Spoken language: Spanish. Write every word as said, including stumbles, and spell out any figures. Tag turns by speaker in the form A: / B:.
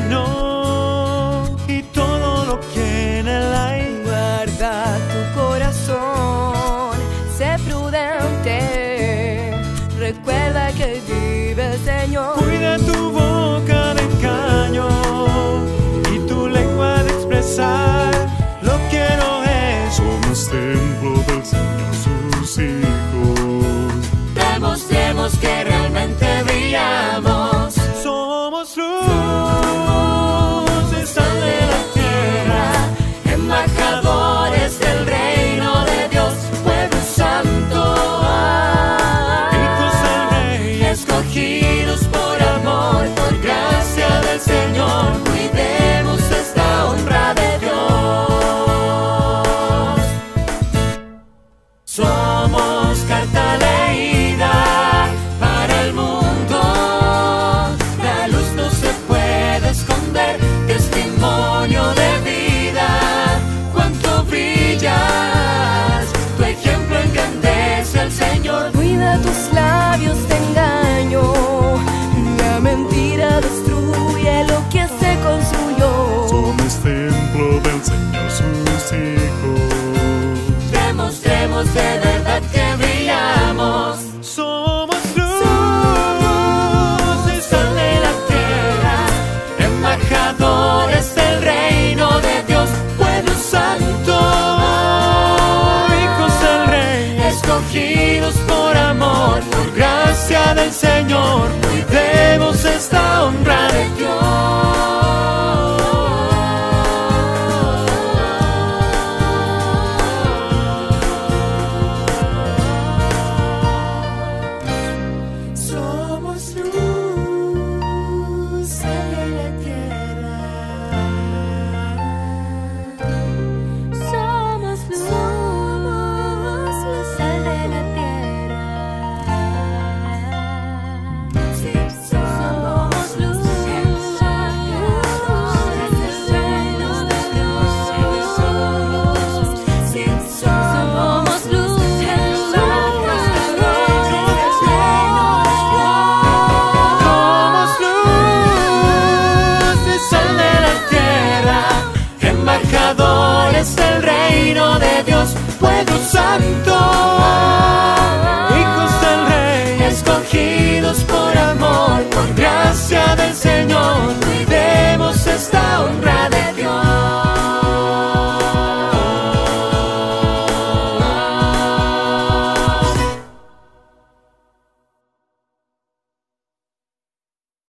A: Señor y todo lo que en él hay.
B: Guarda tu corazón, sé prudente, recuerda que vive el Señor.
A: Cuida tu boca de engaño y tu lengua de expresar lo que no es.
C: Somos templo del Señor, sus hijos.
D: Demostremos que realmente brillamos.
A: Somos luz, sal de la tierra,
D: embajadores del reino de Dios, pueblo santo,
A: hijos del Rey,
D: escogidos por amor, por gracia del Señor. Cuidemos esta honra de Dios. Somos carta leída para el mundo, la luz no se puede esconder, testimonio de vida. Cuánto brillas, tu ejemplo engrandece al Señor.
B: Cuida tus labios de engaño, la mentira destruye lo que se construyó.
C: Somos templo del Señor, sus hijos.
D: Demostremos de verdad que brillamos.
A: somos luz y sal de la tierra,
D: Embajadores del reino de Dios, pueblo santo,
A: hijos del Rey,
D: escogidos por amor, por gracia del Señor.